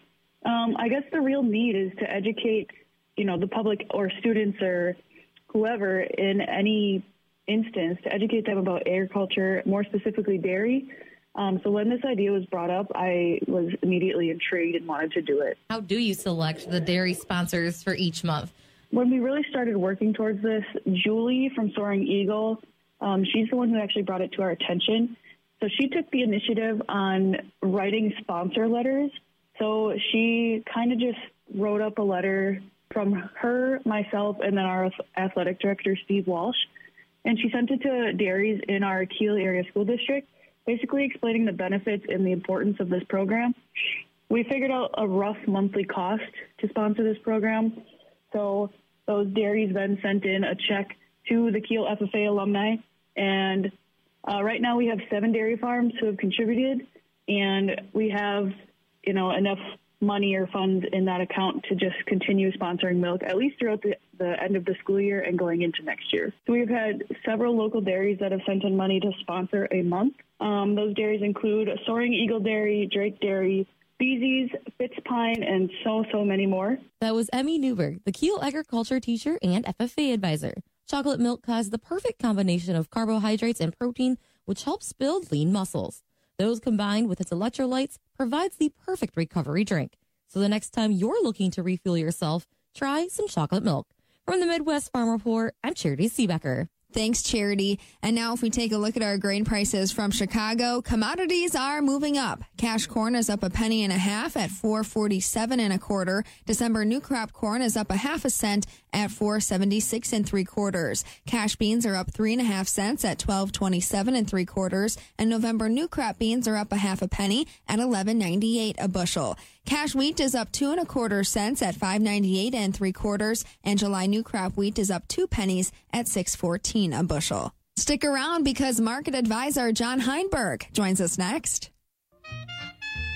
I guess the real need is to educate, the public or students or whoever in any instance, to educate them about agriculture, more specifically dairy. So when this idea was brought up, I was immediately intrigued and wanted to do it. How do you select the dairy sponsors for each month? When we really started working towards this, Julie from Soaring Eagle, she's the one who actually brought it to our attention. So she took the initiative on writing sponsor letters. So she kind of just wrote up a letter from her, myself, and then our athletic director, Steve Walsh. And she sent it to dairies in our Kiel area school district, basically explaining the benefits and the importance of this program. We figured out a rough monthly cost to sponsor this program. So those dairies then sent in a check to the Kiel FFA alumni. And right now we have 7 dairy farms who have contributed, and we have, enough money or funds in that account to just continue sponsoring milk, at least throughout the end of the school year and going into next year. So we've had several local dairies that have sent in money to sponsor a month. Those dairies include Soaring Eagle Dairy, Drake Dairy, Beezy's, Fitzpine, and so many more. That was Emmy Newberg, the Kiel agriculture teacher and FFA advisor. Chocolate milk has the perfect combination of carbohydrates and protein, which helps build lean muscles. Those combined with its electrolytes provides the perfect recovery drink. So the next time you're looking to refuel yourself, try some chocolate milk. From the Midwest Farm Report, I'm Charity Seebecker. Thanks, Charity. And now if we take a look at our grain prices from Chicago, commodities are moving up. Cash corn is up a penny and a half at $4.47 1/4. December new crop corn is up a half a cent at $4.76 3/4. Cash beans are up 3.5 cents at $12.27 3/4. And November new crop beans are up a half a penny at $11.98 a bushel. Cash wheat is up 2 1/4 cents at $5.98 3/4. And July new crop wheat is up 2 pennies at $6.14 a bushel. Stick around because market advisor John Heinberg joins us next.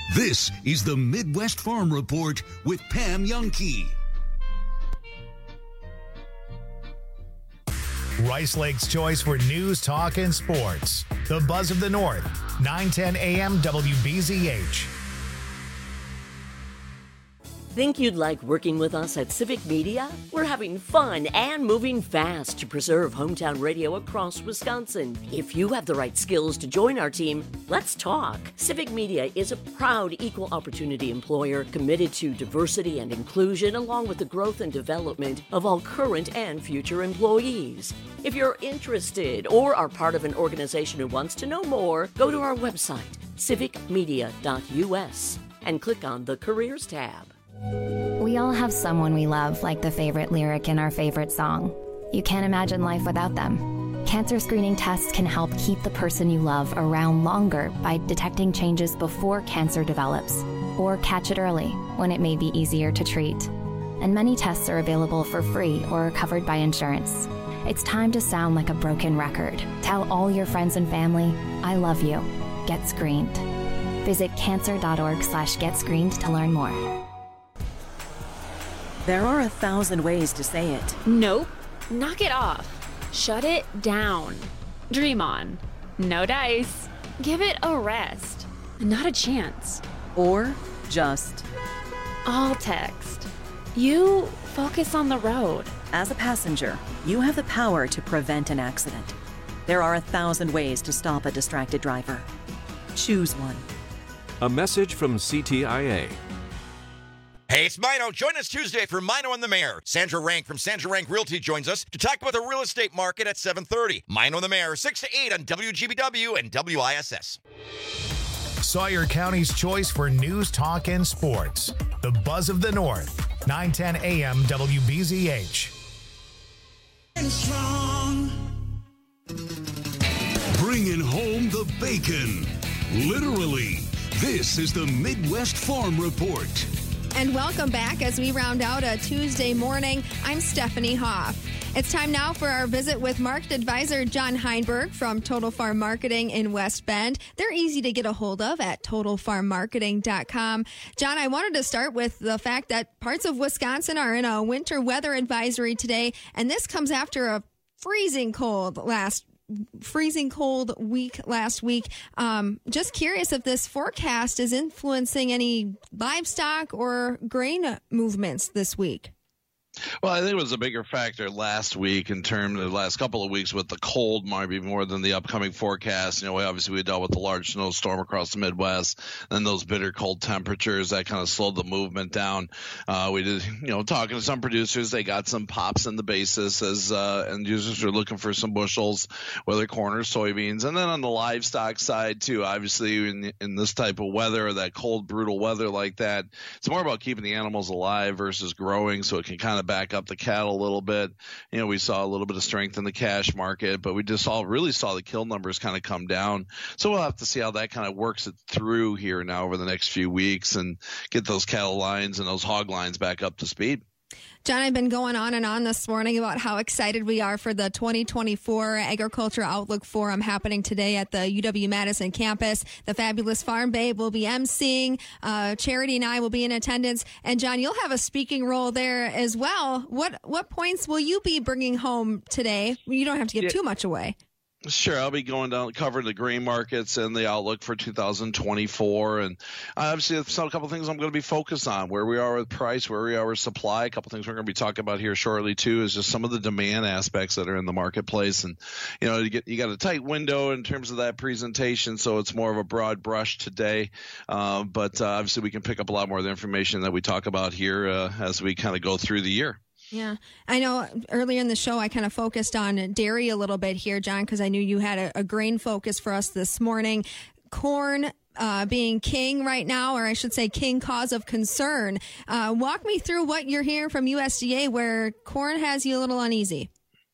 This is the Midwest Farm Report with Pam Youngkey. Rice Lake's choice for news, talk, and sports. The Buzz of the North, 910 AM WBZH. Think you'd like working with us at Civic Media? We're having fun and moving fast to preserve hometown radio across Wisconsin. If you have the right skills to join our team, let's talk. Civic Media is a proud equal opportunity employer committed to diversity and inclusion along with the growth and development of all current and future employees. If you're interested or are part of an organization who wants to know more, go to our website, civicmedia.us, and click on the Careers tab. We all have someone we love, like the favorite lyric in our favorite song. You can't imagine life without them. Cancer screening tests can help keep the person you love around longer by detecting changes before cancer develops, or catch it early when it may be easier to treat. And many tests are available for free or are covered by insurance. It's time to sound like a broken record. Tell all your friends and family, I love you. Get screened. Visit cancer.org/getscreened to learn more. There are 1,000 ways to say it. Nope. Knock it off. Shut it down. Dream on. No dice. Give it a rest. Not a chance. Or just all text. You focus on the road. As a passenger, you have the power to prevent an accident. There are 1,000 ways to stop a distracted driver. Choose one. A message from CTIA. Hey, it's Mino. Join us Tuesday for Mino and the Mayor. Sandra Rank from Sandra Rank Realty joins us to talk about the real estate market at 7:30. Mino and the Mayor, 6 to 8 on WGBW and WISS. Sawyer County's choice for news, talk, and sports. The Buzz of the North, 910 AM WBZH. Bringing home the bacon. Literally, this is the Midwest Farm Report. And welcome back as we round out a Tuesday morning. I'm Stephanie Hoff. It's time now for our visit with market advisor John Heinberg from Total Farm Marketing in West Bend. They're easy to get a hold of at totalfarmmarketing.com. John, I wanted to start with the fact that parts of Wisconsin are in a winter weather advisory today, and this comes after a freezing cold week last week. Just curious if this forecast is influencing any livestock or grain movements this week. Well, I think it was a bigger factor last week in terms of the last couple of weeks with the cold, maybe more than the upcoming forecast. You know, we dealt with the large snowstorm across the Midwest, and those bitter cold temperatures that kind of slowed the movement down. We did, talking to some producers, they got some pops in the basis as end users are looking for some bushels, whether corn or soybeans. And then on the livestock side too, obviously in this type of weather, that cold, brutal weather like that, it's more about keeping the animals alive versus growing, so it can kind of back up the cattle a little bit. We saw a little bit of strength in the cash market, but we just really saw the kill numbers kind of come down. So we'll have to see how that kind of works it through here now over the next few weeks and get those cattle lines and those hog lines back up to speed. John, I've been going on and on this morning about how excited we are for the 2024 Agriculture Outlook Forum happening today at the UW-Madison campus. The fabulous Farm Babe will be emceeing. Charity and I will be in attendance. And, John, you'll have a speaking role there as well. What points will you be bringing home today? You don't have to give too much away. Sure. I'll be going down, covering the grain markets and the outlook for 2024. And obviously, a couple of things I'm going to be focused on, where we are with price, where we are with supply. A couple of things we're going to be talking about here shortly, too, is just some of the demand aspects that are in the marketplace. And, you got a tight window in terms of that presentation, so it's more of a broad brush today. But obviously, we can pick up a lot more of the information that we talk about here as we kind of go through the year. Yeah, I know earlier in the show I kind of focused on dairy a little bit here, John, because I knew you had a grain focus for us this morning. Corn being king right now, or I should say king cause of concern. Walk me through what you're hearing from USDA where corn has you a little uneasy.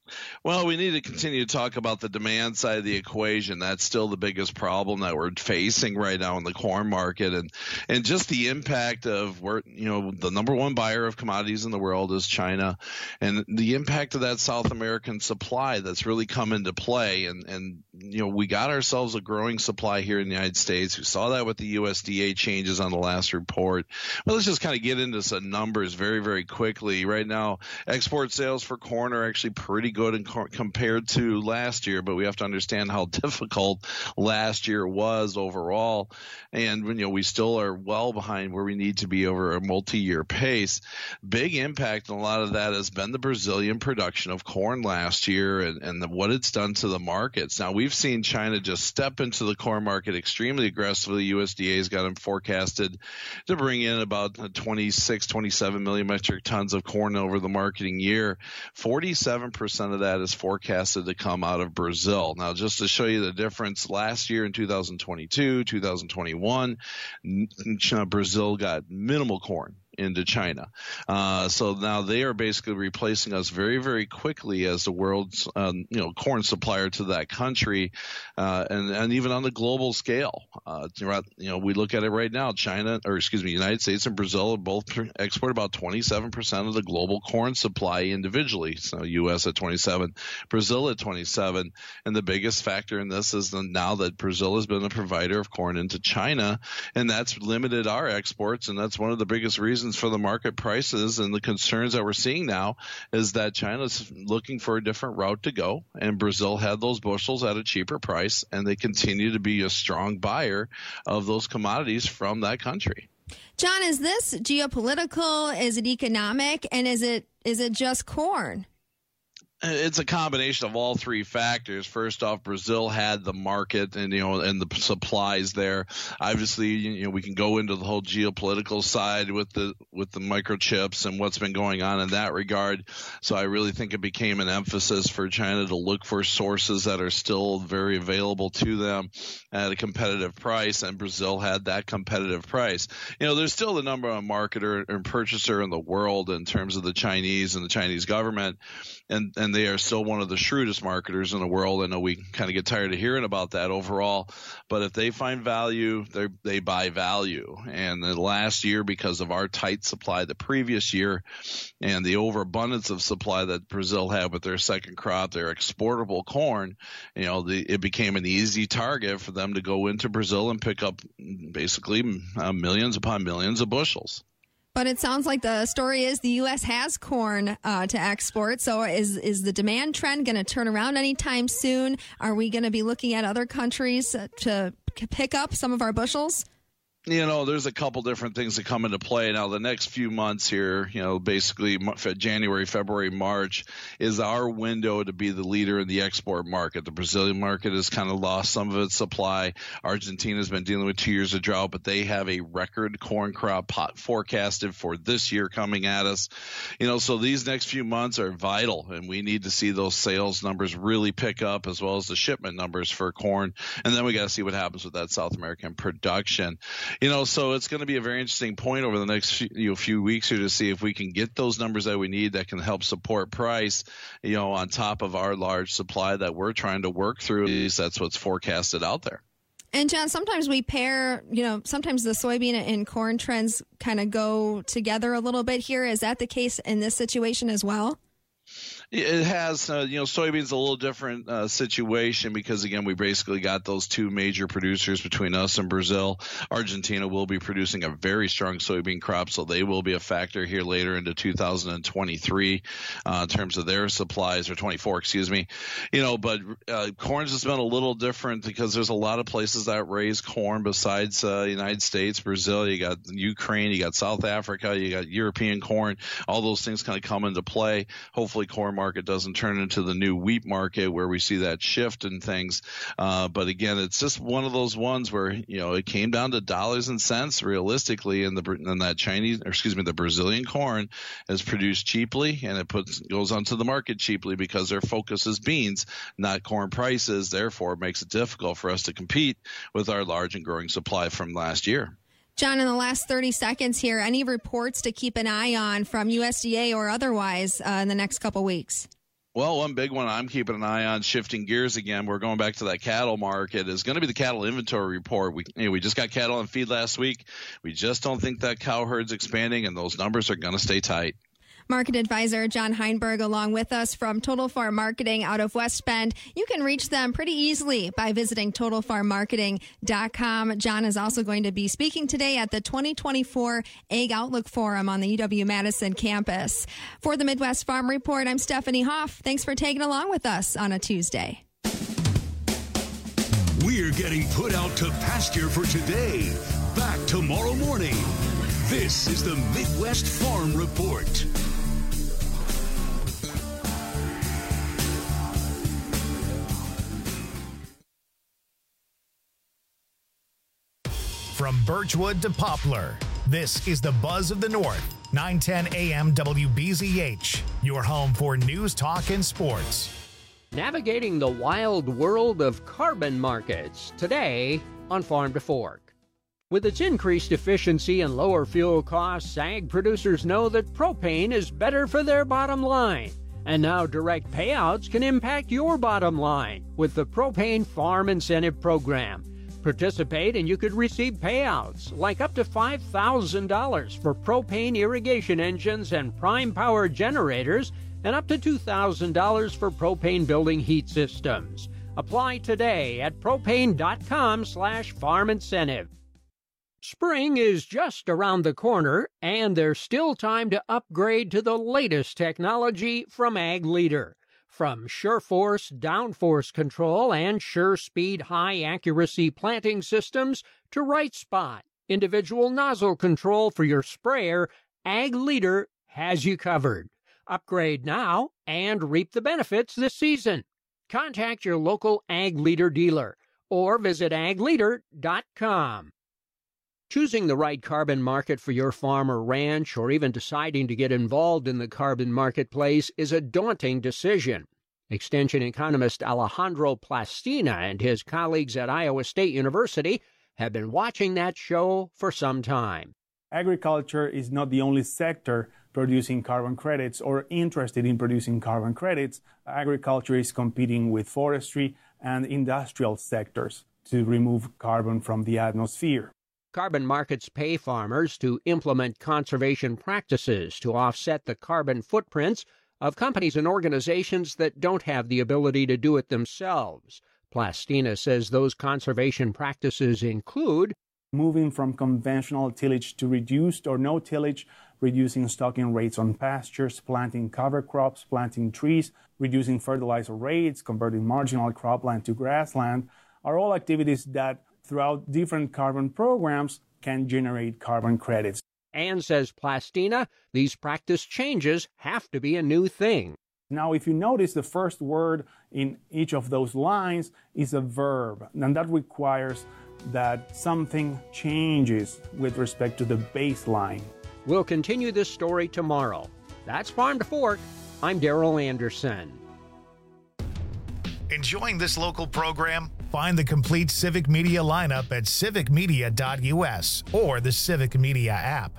Well, we need to continue to talk about the demand side of the equation. That's still the biggest problem that we're facing right now in the corn market, and just the impact of where, the number one buyer of commodities in the world is China, and the impact of that South American supply that's really come into play. And we got ourselves a growing supply here in the United States. We saw that with the USDA changes on the last report. Well, let's just kind of get into some numbers very, very quickly. Right now, export sales for corn are actually pretty good compared to last year, but we have to understand how difficult last year was overall. And we still are well behind where we need to be over a multi-year pace. Big impact on a lot of that has been the Brazilian production of corn last year and what it's done to the markets. Now, we've seen China just step into the corn market extremely aggressively. USDA has got them forecasted to bring in about 27 million metric tons of corn over the marketing year. 47% of that is forecasted to come out of Brazil. Now, just to show you the difference, last year in 2022, 2021, Brazil got minimal corn into China. So now they are basically replacing us very, very quickly as the world's corn supplier to that country, and even on the global scale. We look at it right now. United States and Brazil both export about 27% of the global corn supply individually. So U.S. at 27, Brazil at 27, and the biggest factor in this is now that Brazil has been a provider of corn into China, and that's limited our exports, and that's one of the biggest reasons for the market prices. And the concerns that we're seeing now is that China's looking for a different route to go, and Brazil had those bushels at a cheaper price, and they continue to be a strong buyer of those commodities from that country. John, is this geopolitical? Is it economic? And is it just corn? It's a combination of all three factors. First off, Brazil had the market and the supplies there. Obviously, we can go into the whole geopolitical side with the microchips and what's been going on in that regard. So I really think it became an emphasis for China to look for sources that are still very available to them at a competitive price, and Brazil had that competitive price. There's still the number one marketer and purchaser in the world in terms of the Chinese and the Chinese government, and they are still one of the shrewdest marketers in the world. I know we kind of get tired of hearing about that overall, but if they find value, they buy value. And the last year, because of our tight supply the previous year and the overabundance of supply that Brazil had with their second crop, their exportable corn, it became an easy target for them to go into Brazil and pick up basically millions upon millions of bushels. But it sounds like the story is the U.S. has corn to export. So is the demand trend going to turn around anytime soon? Are we going to be looking at other countries to pick up some of our bushels? There's a couple different things that come into play. Now, the next few months here, basically January, February, March is our window to be the leader in the export market. The Brazilian market has kind of lost some of its supply. Argentina's been dealing with 2 years of drought, but they have a record corn crop forecasted for this year coming at us. So these next few months are vital, and we need to see those sales numbers really pick up as well as the shipment numbers for corn. And then we got to see what happens with that South American production. So it's going to be a very interesting point over the next few weeks here to see if we can get those numbers that we need that can help support price, on top of our large supply that we're trying to work through. At least that's what's forecasted out there. And John, sometimes we pair, sometimes the soybean and corn trends kind of go together a little bit here. Is that the case in this situation as well? It has, soybeans a little different situation because, again, we basically got those two major producers between us and Brazil. Argentina will be producing a very strong soybean crop, so they will be a factor here later into 2023 in terms of their supplies, or 24, excuse me. But corn's has been a little different because there's a lot of places that raise corn besides the United States, Brazil. You got Ukraine, you got South Africa, you got European corn. All those things kind of come into play. Hopefully corn market doesn't turn into the new wheat market where we see that shift in things. But again, it's just one of those ones where, it came down to dollars and cents realistically, and the Brazilian corn is produced cheaply, and it goes onto the market cheaply because their focus is beans, not corn prices. Therefore, it makes it difficult for us to compete with our large and growing supply from last year. John, in the last 30 seconds here, any reports to keep an eye on from USDA or otherwise in the next couple weeks? Well, one big one I'm keeping an eye on, shifting gears again, we're going back to that cattle market, is going to be the cattle inventory report. We just got cattle on feed last week. We just don't think that cow herd's expanding, and those numbers are going to stay tight. Market advisor John Heinberg along with us from Total Farm Marketing out of West Bend. You can reach them pretty easily by visiting totalfarmmarketing.com. John is also going to be speaking today at the 2024 Ag Outlook Forum on the UW-Madison campus. For the Midwest Farm Report, I'm Stephanie Hoff. Thanks for tagging along with us on a Tuesday. We're getting put out to pasture for today. Back tomorrow morning. This is the Midwest Farm Report. From Birchwood to Poplar, this is the Buzz of the North, 910 AM WBZH, your home for news, talk, and sports. Navigating the wild world of carbon markets, today on Farm to Fork. With its increased efficiency and lower fuel costs, ag producers know that propane is better for their bottom line. And now direct payouts can impact your bottom line with the Propane Farm Incentive Program. Participate and you could receive payouts like up to $5,000 for propane irrigation engines and prime power generators and up to $2,000 for propane building heat systems. Apply today at propane.com/farm incentive. Spring is just around the corner, and there's still time to upgrade to the latest technology from Ag Leader. From SureForce downforce control and SureSpeed high-accuracy planting systems to Right Spot, individual nozzle control for your sprayer, Ag Leader has you covered. Upgrade now and reap the benefits this season. Contact your local Ag Leader dealer or visit agleader.com. Choosing the right carbon market for your farm or ranch, or even deciding to get involved in the carbon marketplace, is a daunting decision. Extension economist Alejandro Plastina and his colleagues at Iowa State University have been watching that show for some time. Agriculture is not the only sector producing carbon credits or interested in producing carbon credits. Agriculture is competing with forestry and industrial sectors to remove carbon from the atmosphere. Carbon markets pay farmers to implement conservation practices to offset the carbon footprints of companies and organizations that don't have the ability to do it themselves. Plastina says those conservation practices include moving from conventional tillage to reduced or no tillage, reducing stocking rates on pastures, planting cover crops, planting trees, reducing fertilizer rates, converting marginal cropland to grassland, are all activities that throughout different carbon programs can generate carbon credits. And says Plastina, these practice changes have to be a new thing. Now, if you notice, the first word in each of those lines is a verb, and that requires that something changes with respect to the baseline. We'll continue this story tomorrow. That's Farm to Fork. I'm Darrell Anderson. Enjoying this local program? Find the complete Civic Media lineup at civicmedia.us or the Civic Media app.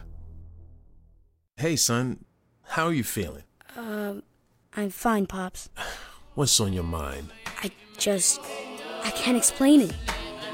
Hey, son. How are you feeling? I'm fine, Pops. What's on your mind? I can't explain it.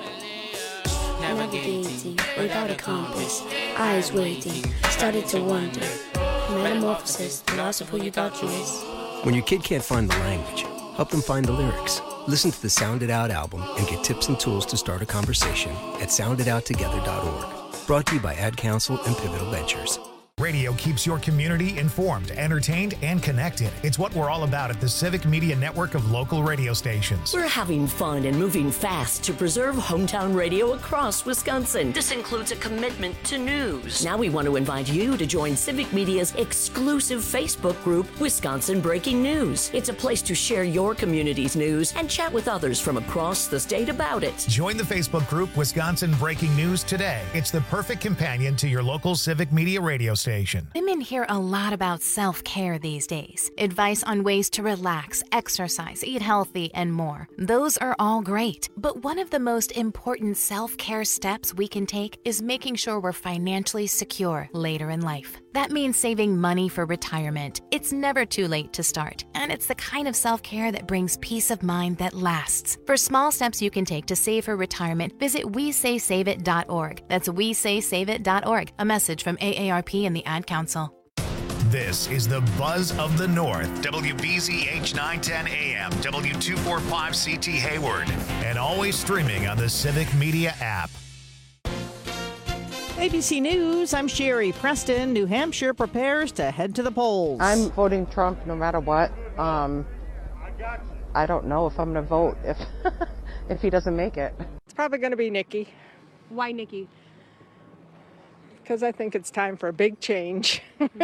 Navigating without a compass, eyes waiting, started to wonder. Metamorphosis, the loss of who you thought you was. When your kid can't find the language, help them find the lyrics. Listen to the Sound It Out album and get tips and tools to start a conversation at sounditouttogether.org. Brought to you by Ad Council and Pivotal Ventures. Radio keeps your community informed, entertained, and connected. It's what we're all about at the Civic Media network of local radio stations. We're having fun and moving fast to preserve hometown radio across Wisconsin. This includes a commitment to news. Now we want to invite you to join Civic Media's exclusive Facebook group, Wisconsin Breaking News. It's a place to share your community's news and chat with others from across the state about it. Join the Facebook group, Wisconsin Breaking News, today. It's the perfect companion to your local Civic Media radio station. station. Women hear a lot about self-care these days. Advice on ways to relax, exercise, eat healthy, and more. Those are all great. But one of the most important self-care steps we can take is making sure we're financially secure later in life. That means saving money for retirement. It's never too late to start, and it's the kind of self-care that brings peace of mind that lasts. For small steps you can take to save for retirement, visit WeSaySaveIt.org. That's WeSaySaveIt.org. A message from AARP and the Ad Council. This is the Buzz of the North, WBZH 910 AM, W245CT Hayward, and always streaming on the Civic Media app. ABC News, I'm Sherry Preston. New Hampshire prepares to head to the polls. I'm voting Trump no matter what. I don't know if I'm going to vote if he doesn't make it. It's probably going to be Nikki. Why Nikki? Because I think it's time for a big change.